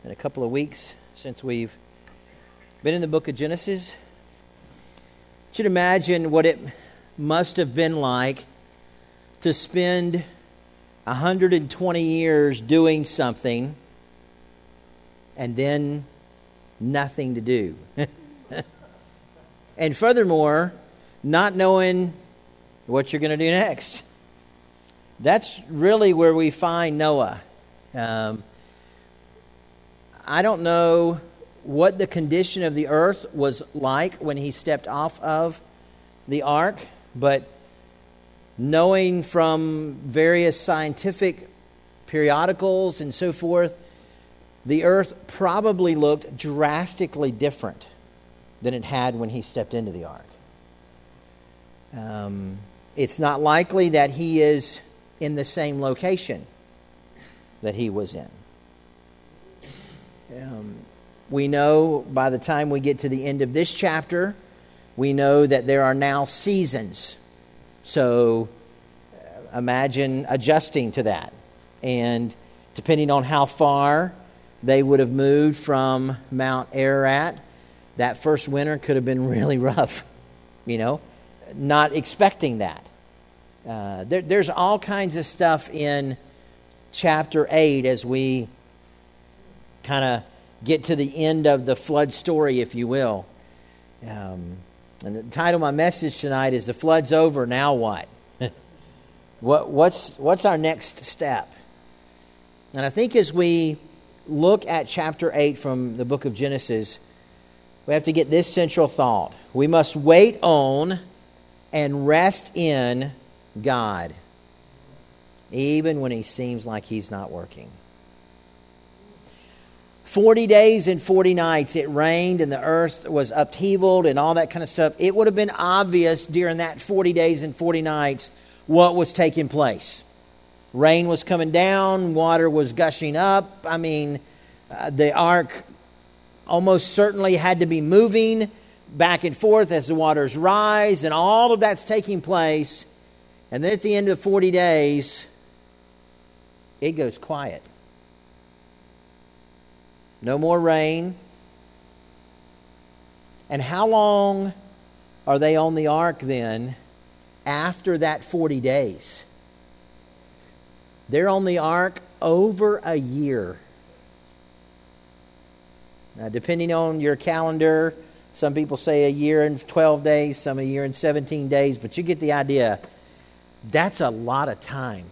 in a couple of weeks since we've been in the book of Genesis. You should imagine what it must have been like to spend 120 years doing something and then nothing to do. And furthermore, not knowing what you're going to do next. That's really where we find Noah. I don't know what the condition of the earth was like when he stepped off of the ark, but knowing from various scientific periodicals and so forth, the earth probably looked drastically different than it had when he stepped into the ark. It's not likely that he is in the same location that he was in. We know by the time we get to the end of this chapter, we know that there are now seasons. So imagine adjusting to that. And depending on how far they would have moved from Mount Ararat, that first winter could have been really rough, not expecting that. There's all kinds of stuff in chapter 8 as we kind of get to the end of the flood story, if you will. And the title of my message tonight is "The Flood's Over, Now What?" What's our next step? And I think as we look at chapter 8 from the book of Genesis, we have to get this central thought. We must wait on and rest in God, even when He seems like He's not working. 40 days and 40 nights it rained and the earth was upheavaled and all that kind of stuff. It would have been obvious during that 40 days and 40 nights what was taking place. Rain was coming down, water was gushing up. The ark almost certainly had to be moving back and forth as the waters rise, and all of that's taking place. And then at the end of 40 days, it goes quiet. No more rain. And how long are they on the ark then after that 40 days? They're on the ark over a year. Now, depending on your calendar, some people say a year and 12 days, some a year and 17 days, but you get the idea. That's a lot of time.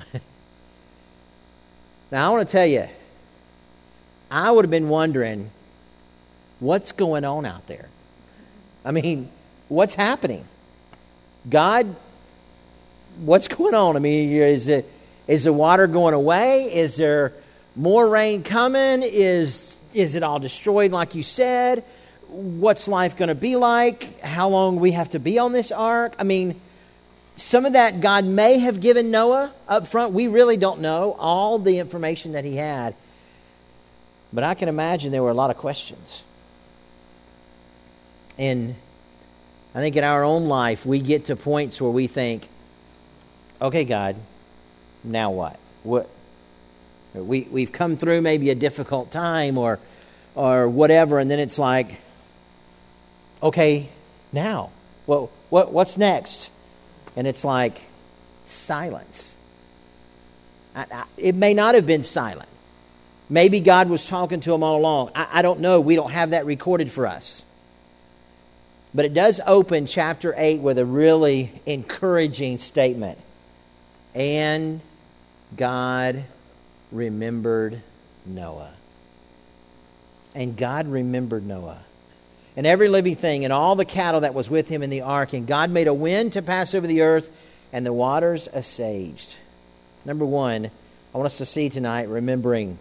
Now, I want to tell you, I would have been wondering, what's going on out there? What's happening? God, what's going on? Is the water going away? Is there more rain coming? Is it all destroyed like you said? What's life going to be like? How long we have to be on this ark? Some of that God may have given Noah up front. We really don't know all the information that he had. But I can imagine there were a lot of questions. And I think in our own life, we get to points where we think, okay, God, now what? We've come through maybe a difficult time or whatever, and then it's like, okay, now, what's next? And it's like silence. It may not have been silent. Maybe God was talking to him all along. I don't know. We don't have that recorded for us. But it does open chapter 8 with a really encouraging statement. And God remembered Noah. And God remembered Noah. And every living thing and all the cattle that was with him in the ark. And God made a wind to pass over the earth, and the waters assuaged. Number one, I want us to see tonight, remembering.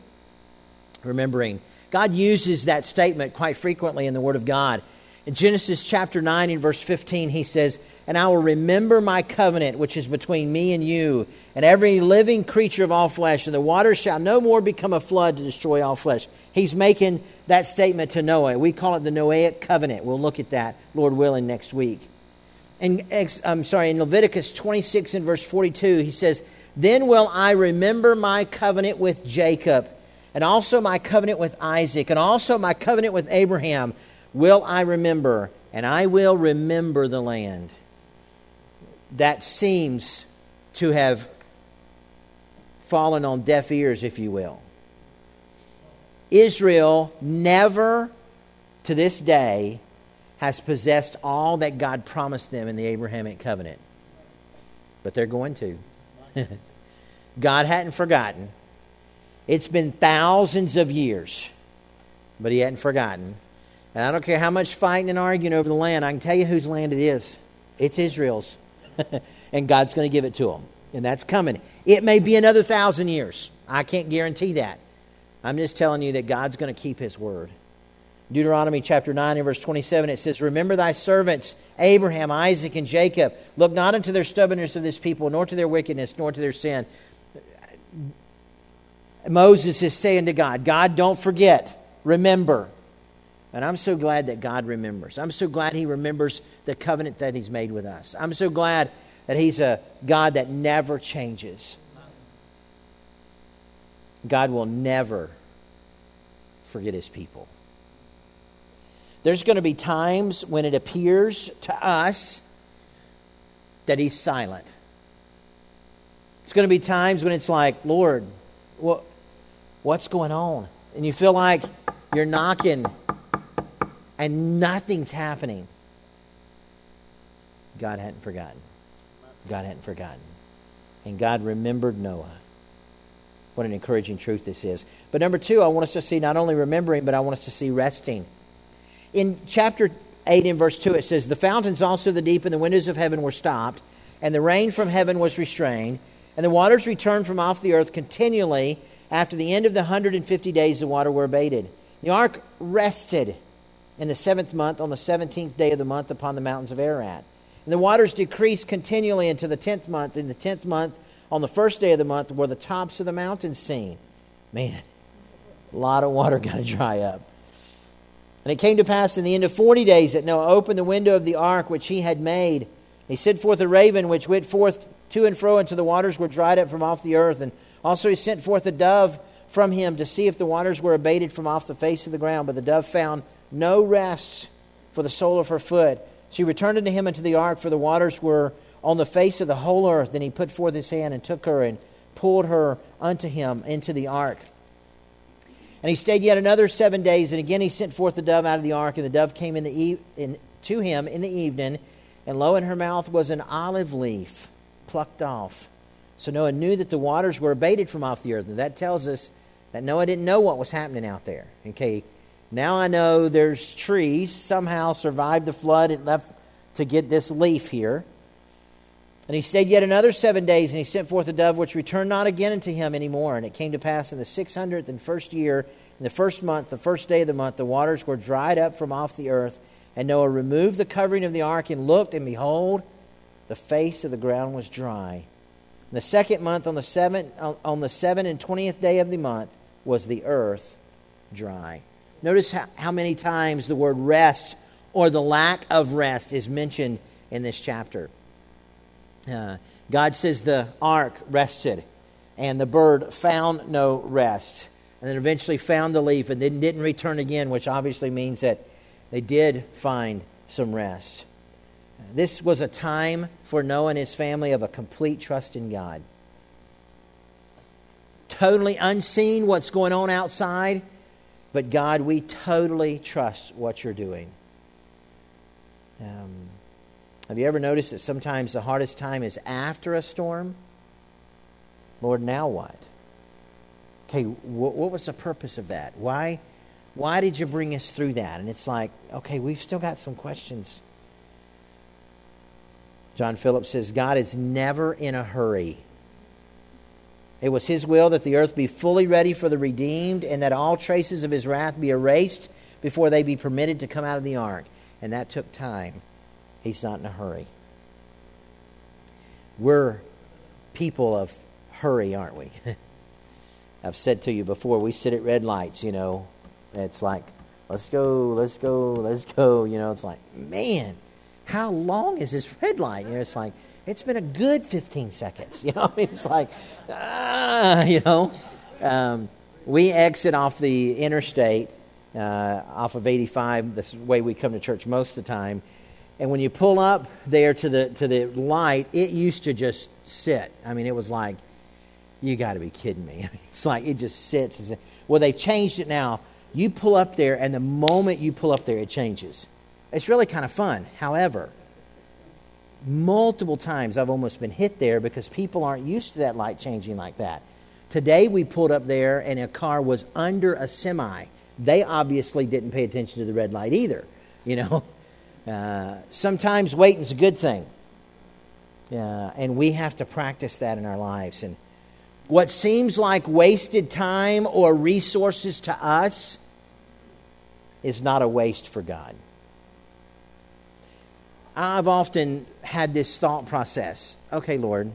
God uses that statement quite frequently in the Word of God. In Genesis chapter 9 and verse 15, he says, "And I will remember my covenant, which is between me and you, and every living creature of all flesh, and the waters shall no more become a flood to destroy all flesh." He's making that statement to Noah. We call it the Noahic covenant. We'll look at that, Lord willing, next week. In Leviticus 26 and verse 42, he says, "Then will I remember my covenant with Jacob and also my covenant with Isaac, and also my covenant with Abraham will I remember, and I will remember the land. That seems to have fallen on deaf ears, if you will. Israel never, to this day, has possessed all that God promised them in the Abrahamic covenant. But they're going to. God hadn't forgotten. It's been thousands of years, but He hadn't forgotten. And I don't care how much fighting and arguing over the land, I can tell you whose land it is. It's Israel's. And God's going to give it to them. And that's coming. It may be another 1,000 years. I can't guarantee that. I'm just telling you that God's going to keep His word. Deuteronomy chapter 9 and verse 27, it says, Remember thy servants, Abraham, Isaac, and Jacob. Look not unto their stubbornness of this people, nor to their wickedness, nor to their sin. Moses is saying to God, God, don't forget. Remember. And I'm so glad that God remembers. I'm so glad He remembers the covenant that He's made with us. I'm so glad that He's a God that never changes. God will never forget His people. There's going to be times when it appears to us that He's silent. It's going to be times when it's like, Lord, what's going on? And you feel like you're knocking and nothing's happening. God hadn't forgotten. God hadn't forgotten. And God remembered Noah. What an encouraging truth this is. But number two, I want us to see not only remembering, but I want us to see resting. In chapter 8 and verse 2, it says, The fountains also of the deep and the windows of heaven were stopped, and the rain from heaven was restrained, and the waters returned from off the earth continually. After the end of the 150 days, the water were abated. The ark rested in the 7th month, on the 17th day of the month, upon the mountains of Ararat. And the waters decreased continually into the 10th month. In the 10th month, on the 1st day of the month, were the tops of the mountains seen. Man, a lot of water got to dry up. And it came to pass in the end of 40 days that Noah opened the window of the ark which he had made. He sent forth a raven which went forth to and fro until the waters were dried up from off the earth. And also he sent forth a dove from him to see if the waters were abated from off the face of the ground. But the dove found no rest for the sole of her foot. She returned unto him into the ark, for the waters were on the face of the whole earth. Then he put forth his hand and took her and pulled her unto him into the ark. And he stayed yet another 7 days, and again he sent forth the dove out of the ark, and the dove came to him in the evening, and lo, in her mouth was an olive leaf plucked off. So Noah knew that the waters were abated from off the earth, and that tells us that Noah didn't know what was happening out there. Okay, now I know there's trees somehow survived the flood and left to get this leaf here. And he stayed yet another 7 days, and he sent forth a dove which returned not again unto him any more. And it came to pass in the 601st year, in the 1st month, the 1st day of the month, the waters were dried up from off the earth. And Noah removed the covering of the ark and looked, and behold, the face of the ground was dry. In the 2nd month, on the 7 and 20th day of the month, was the earth dry. Notice how many times the word rest or the lack of rest is mentioned in this chapter. God says the ark rested, and the bird found no rest, and then eventually found the leaf, and then didn't return again, which obviously means that they did find some rest. This was a time for Noah and his family of a complete trust in God. Totally unseen what's going on outside, but God, we totally trust what you're doing. Have you ever noticed that sometimes the hardest time is after a storm? Lord, now what? Okay, what was the purpose of that? Why did you bring us through that? And it's like, okay, we've still got some questions. John Phillips says, God is never in a hurry. It was His will that the earth be fully ready for the redeemed, and that all traces of His wrath be erased before they be permitted to come out of the ark. And that took time. He's not in a hurry. We're people of hurry, aren't we? I've said to you before, we sit at red lights, you know. It's like, let's go, let's go, let's go. You know, it's like, man, how long is this red light? You know, it's like, it's been a good 15 seconds. You know, I mean, it's like, you know. we exit off the interstate, off of 85. That's the way we come to church most of the time. And when you pull up there to the light, it used to just sit. I mean, it was like, you got to be kidding me. It's like it just sits. Well, they changed it now. You pull up there, and the moment you pull up there, it changes. It's really kind of fun. However, multiple times I've almost been hit there because people aren't used to that light changing like that. Today we pulled up there, and a car was under a semi. They obviously didn't pay attention to the red light either, you know. Sometimes waiting's a good thing. And we have to practice that in our lives. And what seems like wasted time or resources to us is not a waste for God. I've often had this thought process. Okay, Lord,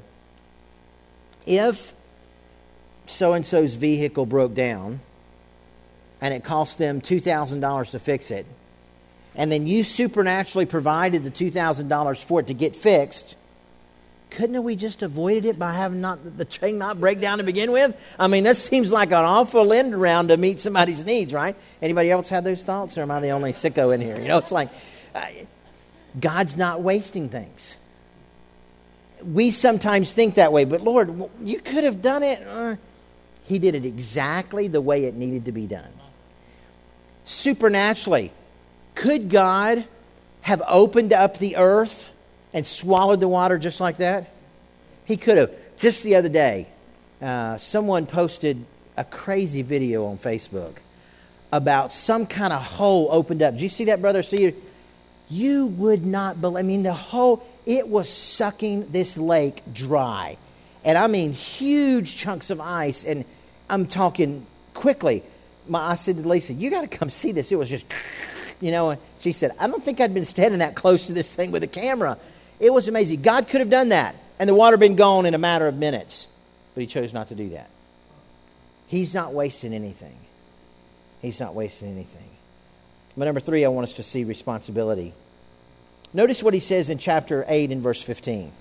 if so-and-so's vehicle broke down and it cost them $2,000 to fix it, and then you supernaturally provided the $2,000 for it to get fixed, couldn't we just avoided it by having the train not break down to begin with? I mean, that seems like an awful end around to meet somebody's needs, right? Anybody else have those thoughts, or am I the only sicko in here? You know, it's like God's not wasting things. We sometimes think that way, but Lord, you could have done it. He did it exactly the way it needed to be done. Supernaturally, could God have opened up the earth and swallowed the water just like that? He could have. Just the other day, someone posted a crazy video on Facebook about some kind of hole opened up. Did you see that, brother? See, you would not believe. I mean, it was sucking this lake dry. And I mean, huge chunks of ice. And I'm talking quickly. I said to Lisa, you got to come see this. It was just, you know. She said, I don't think I'd been standing that close to this thing with a camera. It was amazing. God could have done that, and the water been gone in a matter of minutes. But He chose not to do that. He's not wasting anything. He's not wasting anything. But number 3, I want us to see responsibility. Notice what He says in chapter 8 and verse 15.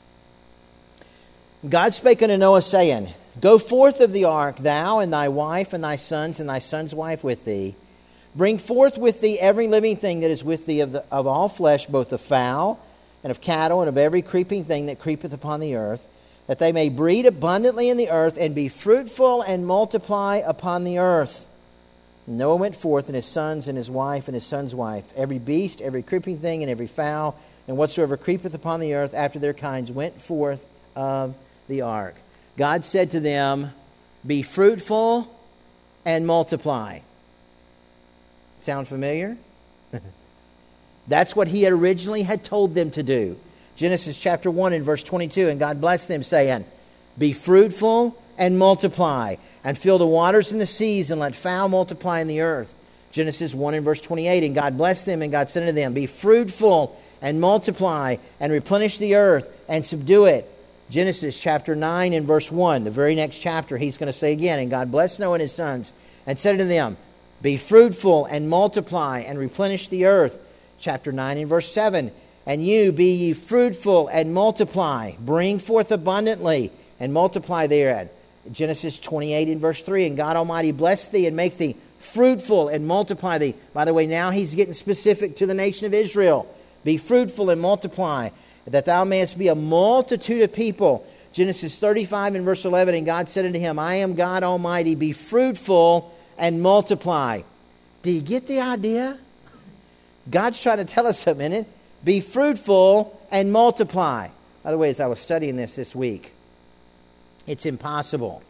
God spake unto Noah, saying, Go forth of the ark, thou and thy wife and thy son's wife with thee. Bring forth with thee every living thing that is with thee of all flesh, both of fowl and of cattle and of every creeping thing that creepeth upon the earth, that they may breed abundantly in the earth and be fruitful and multiply upon the earth. And Noah went forth, and his sons and his wife and his son's wife, every beast, every creeping thing, and every fowl, and whatsoever creepeth upon the earth after their kinds went forth of the ark. God said to them, Be fruitful and multiply. Sound familiar? That's what He originally had told them to do. Genesis chapter 1 and verse 22, and God blessed them, saying, Be fruitful and multiply, and fill the waters and the seas, and let fowl multiply in the earth. Genesis 1 and verse 28, and God blessed them, and God said unto them, Be fruitful and multiply, and replenish the earth, and subdue it. Genesis chapter 9 and verse 1, the very next chapter, He's going to say again, and God blessed Noah and his sons, and said unto them, Be fruitful and multiply, and replenish the earth. Chapter 9 and verse 7, And you, be ye fruitful and multiply, bring forth abundantly, and multiply thereat. Genesis 28 and verse 3, And God Almighty bless thee, and make thee fruitful, and multiply thee. By the way, now He's getting specific to the nation of Israel. Be fruitful and multiply, that thou mayest be a multitude of people. Genesis 35 and verse 11, And God said unto him, I am God Almighty, be fruitful and multiply. Do you get the idea? God's trying to tell us something in it. Be fruitful and multiply. By the way, as I was studying this week, it's impossible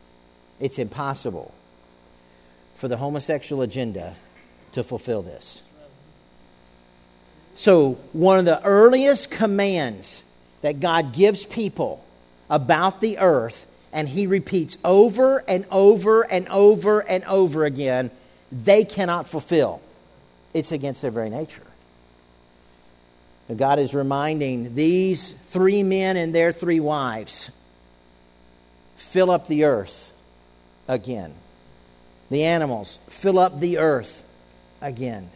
for the homosexual agenda to fulfill this. So one of the earliest commands that God gives people about the earth, and He repeats over and over and over and over again, they cannot fulfill. It's against their very nature. And God is reminding these 3 men and their 3 wives, fill up the earth again. The animals, fill up the earth again.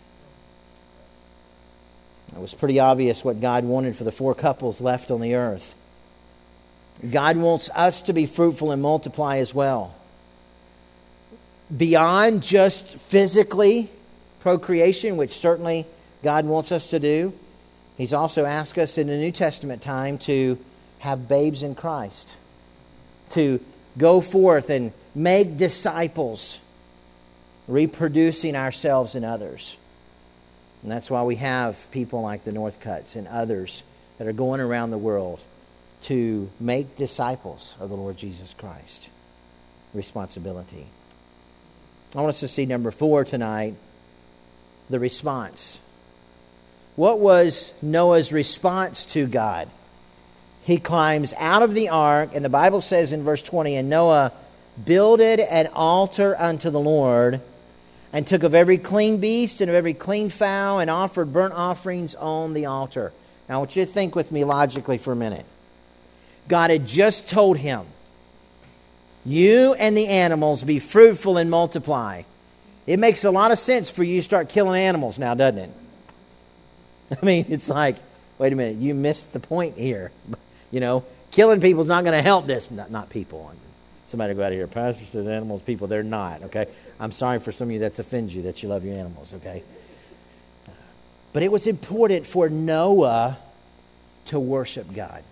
It was pretty obvious what God wanted for the 4 couples left on the earth. God wants us to be fruitful and multiply as well. beyond just physically procreation, which certainly God wants us to do. He's also asked us in the New Testament time to have babes in Christ, to go forth and make disciples, reproducing ourselves and others. And that's why we have people like the Northcutts and others that are going around the world to make disciples of the Lord Jesus Christ. Responsibility. I want us to see number 4 tonight, the response. What was Noah's response to God? He climbs out of the ark, and the Bible says in verse 20, and Noah builded an altar unto the Lord, and took of every clean beast and of every clean fowl, and offered burnt offerings on the altar. Now I want you to think with me logically for a minute. God had just told him, you and the animals be fruitful and multiply. It makes a lot of sense for you to start killing animals now, doesn't it? I mean, it's like, wait a minute, you missed the point here. You know, killing people is not going to help this. Not people. Somebody go out of here, Pastor says animals, people. They're not, okay? I'm sorry for some of you that offends you, that you love your animals, okay? But it was important for Noah to worship God,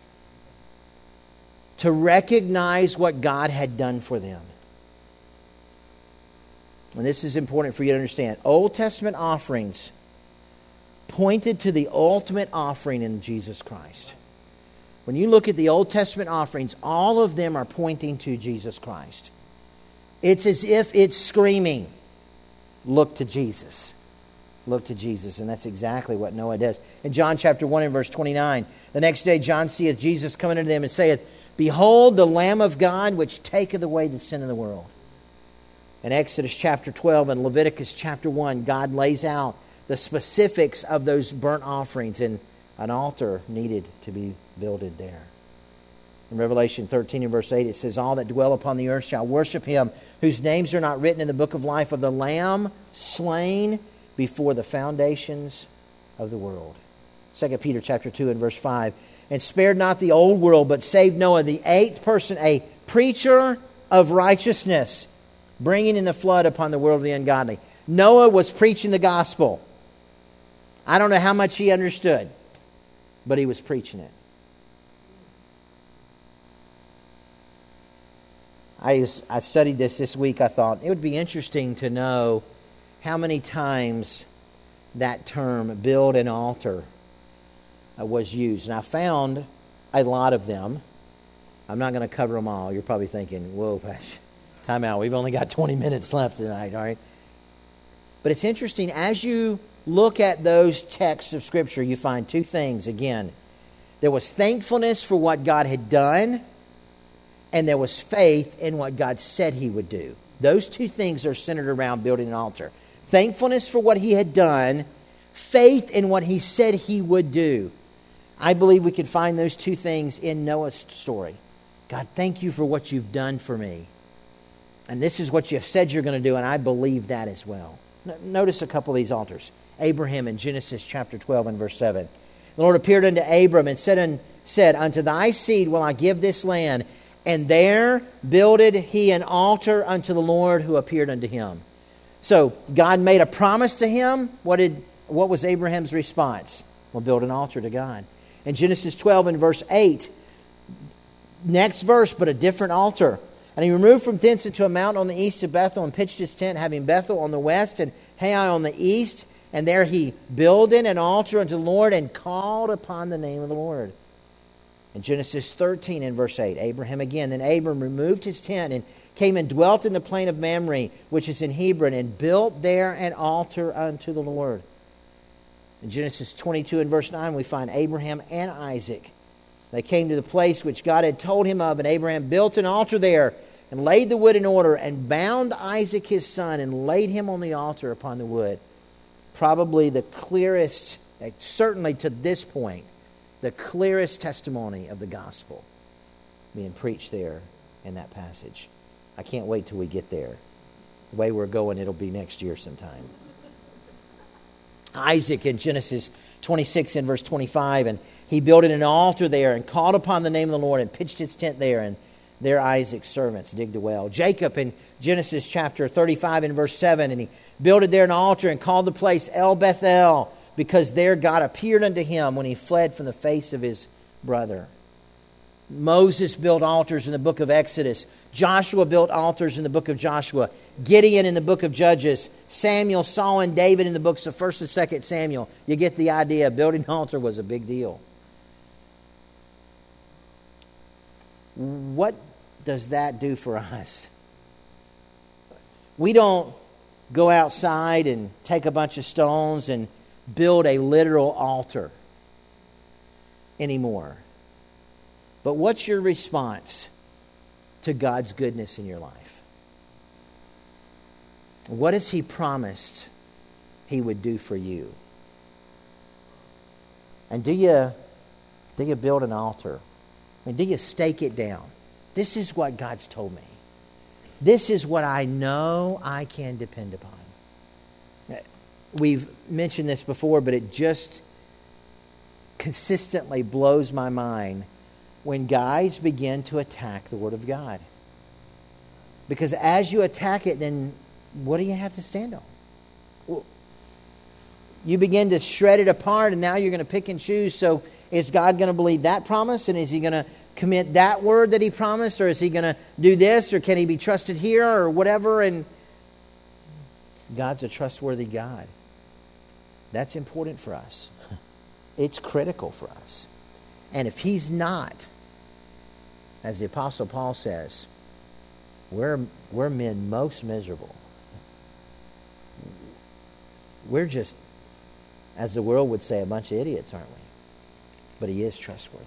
to recognize what God had done for them. And this is important for you to understand. Old Testament offerings pointed to the ultimate offering in Jesus Christ. When you look at the Old Testament offerings, all of them are pointing to Jesus Christ. It's as if it's screaming, look to Jesus. Look to Jesus. And that's exactly what Noah does. In John chapter 1 and verse 29, the next day John seeth Jesus coming unto them and saith, behold the Lamb of God, which taketh away the sin of the world. In Exodus chapter 12 and Leviticus chapter 1, God lays out the specifics of those burnt offerings, and an altar needed to be builded there. In Revelation 13 and verse 8, it says, all that dwell upon the earth shall worship him, whose names are not written in the book of life of the Lamb slain before the foundations of the world. 2 Peter chapter 2 and verse 5, and spared not the old world, but saved Noah, the 8th person, a preacher of righteousness, bringing in the flood upon the world of the ungodly. Noah was preaching the gospel. I don't know how much he understood, but he was preaching it. I studied this week. I thought it would be interesting to know how many times that term, build an altar, was used. And I found a lot of them. I'm not going to cover them all. You're probably thinking, whoa, time out. We've only got 20 minutes left tonight, all right? But it's interesting, as you look at those texts of Scripture, you find two things. Again, there was thankfulness for what God had done, and there was faith in what God said he would do. Those two things are centered around building an altar. Thankfulness for what he had done, faith in what he said he would do. I believe we could find those two things in Noah's story. God, thank you for what you've done for me. And this is what you've said you're going to do, and I believe that as well. Notice a couple of these altars. Abraham in Genesis chapter 12 and verse 7. The Lord appeared unto Abram and said, unto thy seed will I give this land. And there builded he an altar unto the Lord who appeared unto him. So God made a promise to him. What was Abraham's response? Well, build an altar to God. In Genesis 12 and verse 8, next verse, but a different altar. And he removed from thence into a mountain on the east of Bethel, and pitched his tent, having Bethel on the west and Hai on the east. And there he builded an altar unto the Lord, and called upon the name of the Lord. In Genesis 13 and verse 8, Abraham again. Then Abram removed his tent, and came and dwelt in the plain of Mamre, which is in Hebron, and built there an altar unto the Lord. In Genesis 22 and verse 9, we find Abraham and Isaac. They came to the place which God had told him of, and Abraham built an altar there, and laid the wood in order, and bound Isaac his son, and laid him on the altar upon the wood. Probably the clearest, certainly to this point, the clearest testimony of the gospel being preached there in that passage. I can't wait till we get there. The way we're going, it'll be next year sometime. Isaac in Genesis 26 and verse 25, and he built an altar there, and called upon the name of the Lord, and pitched his tent there. And There Isaac's servants digged a well. Jacob in Genesis chapter 35 and verse 7, and he builded there an altar and called the place El Bethel, because there God appeared unto him when he fled from the face of his brother. Moses built altars in the book of Exodus. Joshua built altars in the book of Joshua. Gideon in the book of Judges. Samuel, Saul, and David in the books of 1st and 2nd Samuel. You get the idea. Building an altar was a big deal. What does that do for us? We don't go outside and take a bunch of stones and build a literal altar anymore. But what's your response to God's goodness in your life? What has He promised He would do for you? And do you build an altar? And do you stake it down? This is what God's told me. This is what I know I can depend upon. We've mentioned this before, but it just consistently blows my mind when guys begin to attack the Word of God. Because as you attack it, then what do you have to stand on? Well, you begin to shred it apart, and now you're going to pick and choose. So is God going to believe that promise? And is He going to commit that word that He promised? Or is He going to do this? Or can He be trusted here? Or whatever? And God's a trustworthy God. That's important for us. It's critical for us. And if He's not, as the Apostle Paul says, we're men most miserable. We're just, as the world would say, a bunch of idiots, aren't we? But He is trustworthy.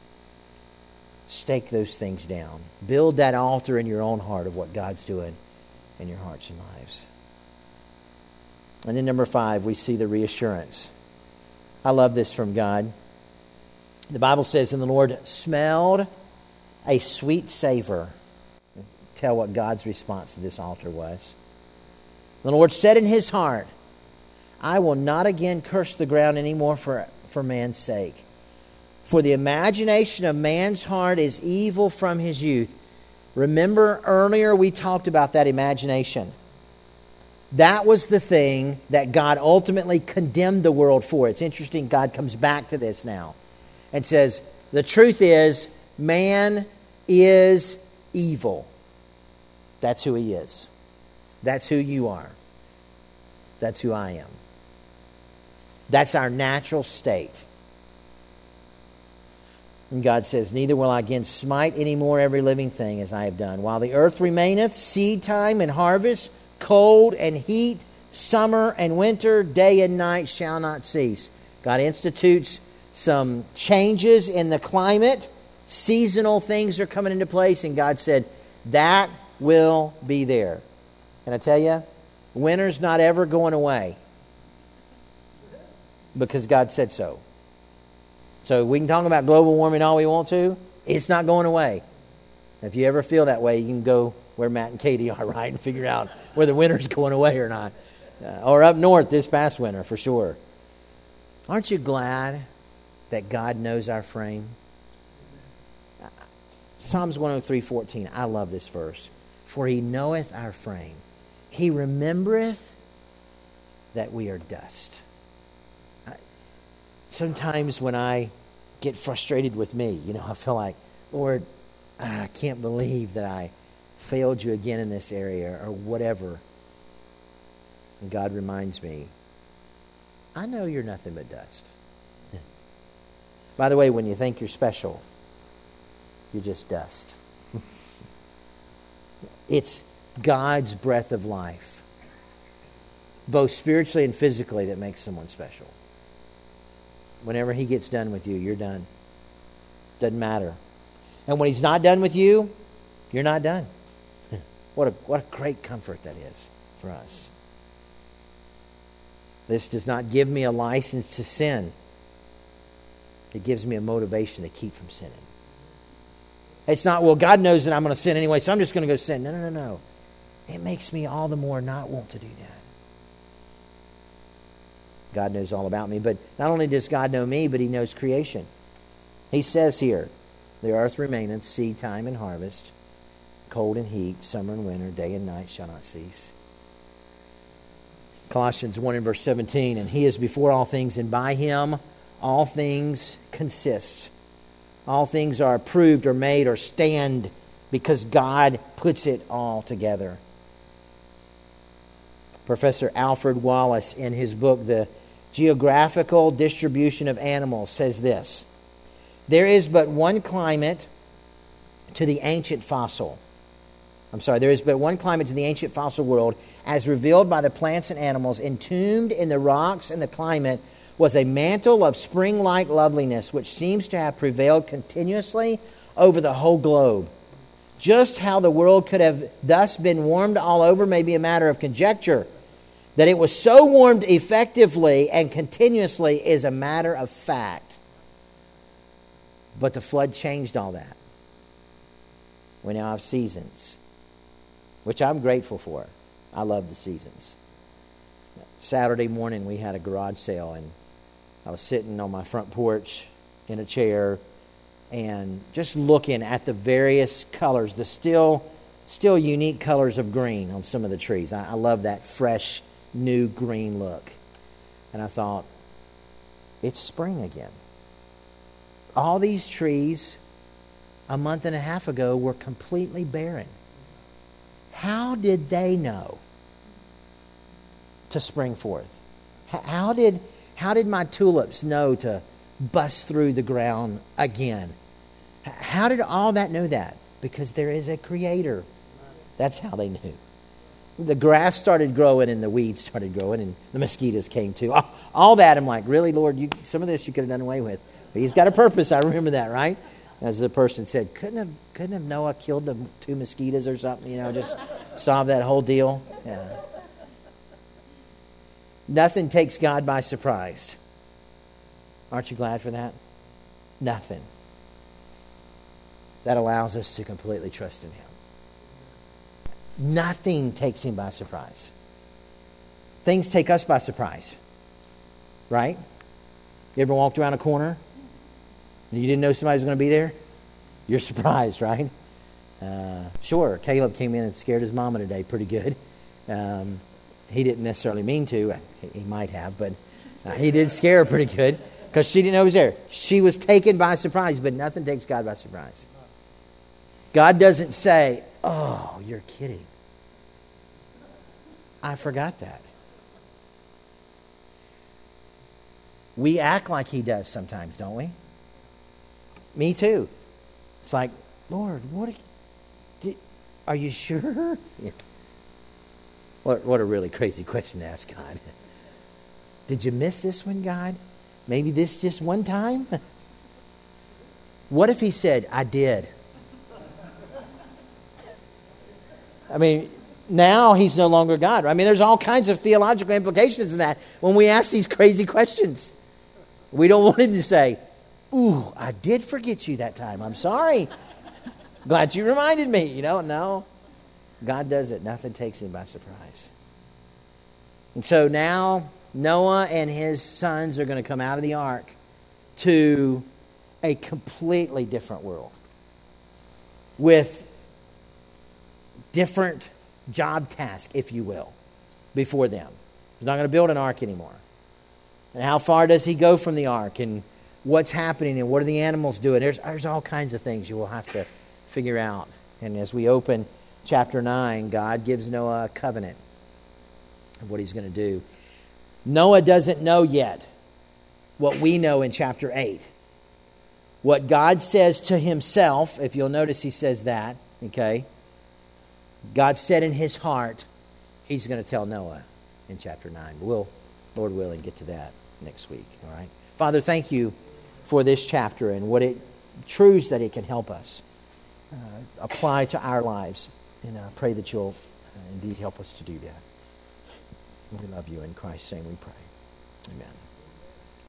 Stake those things down. Build that altar in your own heart of what God's doing in your hearts and lives. And then number 5, we see the reassurance. I love this from God. The Bible says, and the Lord smelled a sweet savor. Tell what God's response to this altar was. The Lord said in His heart, I will not again curse the ground anymore for man's sake. For the imagination of man's heart is evil from his youth. Remember earlier we talked about that imagination. That was the thing that God ultimately condemned the world for. It's interesting, God comes back to this now and says, the truth is, man is evil. That's who he is. That's who you are. That's who I am. That's our natural state. And God says, neither will I again smite any more every living thing as I have done. While the earth remaineth, seed time and harvest, cold and heat, summer and winter, day and night shall not cease. God institutes some changes in the climate. Seasonal things are coming into place. And God said, that will be there. And I tell you, winter's not ever going away. Because God said so. So we can talk about global warming all we want to. It's not going away. If you ever feel that way, you can go where Matt and Katie are, right? And figure out whether winter's going away or not. Or up north this past winter, for sure. Aren't you glad that God knows our frame? Psalms 103:14. I love this verse. For He knoweth our frame. He remembereth that we are dust. Sometimes when I get frustrated with me, I feel like, Lord, I can't believe that I failed you again in this area or whatever. And God reminds me, I know you're nothing but dust. By the way, when you think you're special, you're just dust. It's God's breath of life, both spiritually and physically, that makes someone special. Whenever He gets done with you, you're done. Doesn't matter. And when He's not done with you, you're not done. What a great comfort that is for us. This does not give me a license to sin. It gives me a motivation to keep from sinning. It's not, well, God knows that I'm going to sin anyway, so I'm just going to go sin. No. It makes me all the more not want to do that. God knows all about me. But not only does God know me, but He knows creation. He says here, the earth remaineth, seed time and harvest, cold and heat, summer and winter, day and night shall not cease. Colossians 1 and verse 17, and He is before all things, and by Him all things consist. All things are approved or made or stand because God puts it all together. Professor Alfred Wallace, in his book, The Geographical Distribution of Animals, says this: there is but one climate to the ancient fossil. There is but one climate to the ancient fossil world, as revealed by the plants and animals. Entombed in the rocks and the climate was a mantle of spring-like loveliness, which seems to have prevailed continuously over the whole globe. Just how the world could have thus been warmed all over may be a matter of conjecture. That it was so warmed effectively and continuously is a matter of fact. But the flood changed all that. We now have seasons, which I'm grateful for. I love the seasons. Saturday morning we had a garage sale, and I was sitting on my front porch in a chair and just looking at the various colors, the still unique colors of green on some of the trees. I love that fresh, new green look. And I thought, it's spring again. All these trees a month and a half ago were completely barren. How did they know to spring forth? How did my tulips know to bust through the ground again? How did all that know that? Because there is a Creator. That's how they knew. The grass started growing and the weeds started growing and the mosquitoes came too. All that, I'm like, really, Lord, some of this you could have done away with. But He's got a purpose. I remember that, right? As the person said, couldn't have Noah killed the 2 mosquitoes or something, just solve that whole deal? Yeah. Nothing takes God by surprise. Aren't you glad for that? Nothing. That allows us to completely trust in Him. Nothing takes Him by surprise. Things take us by surprise. Right? You ever walked around a corner and you didn't know somebody was going to be there? You're surprised, right? Sure, Caleb came in and scared his mama today pretty good. He didn't necessarily mean to. He might have, but he did scare her pretty good because she didn't know he was there. She was taken by surprise, but nothing takes God by surprise. God doesn't say, oh, you're kidding. I forgot that. We act like He does sometimes, don't we? Me too. It's like, Lord, are you sure? Yeah. What a really crazy question to ask God. Did you miss this one, God? Maybe this just one time? What if He said, I did? I mean, now He's no longer God. I mean, there's all kinds of theological implications in that when we ask these crazy questions. We don't want Him to say, ooh, I did forget you that time. I'm sorry. Glad you reminded me. No. God does it. Nothing takes Him by surprise. And so now Noah and his sons are going to come out of the ark to a completely different world with different job task, if you will, before them. He's not going to build an ark anymore. And how far does he go from the ark? And what's happening? And what are the animals doing? There's all kinds of things you will have to figure out. And as we open chapter 9, God gives Noah a covenant of what He's going to do. Noah doesn't know yet what we know in chapter 8. What God says to Himself, if you'll notice He says that, okay? God said in His heart, He's going to tell Noah in chapter 9. We'll, Lord willing, get to that next week, all right? Father, thank You for this chapter and truths that it can help us apply to our lives. And I pray that You'll indeed help us to do that. We love You. In Christ's name we pray. Amen.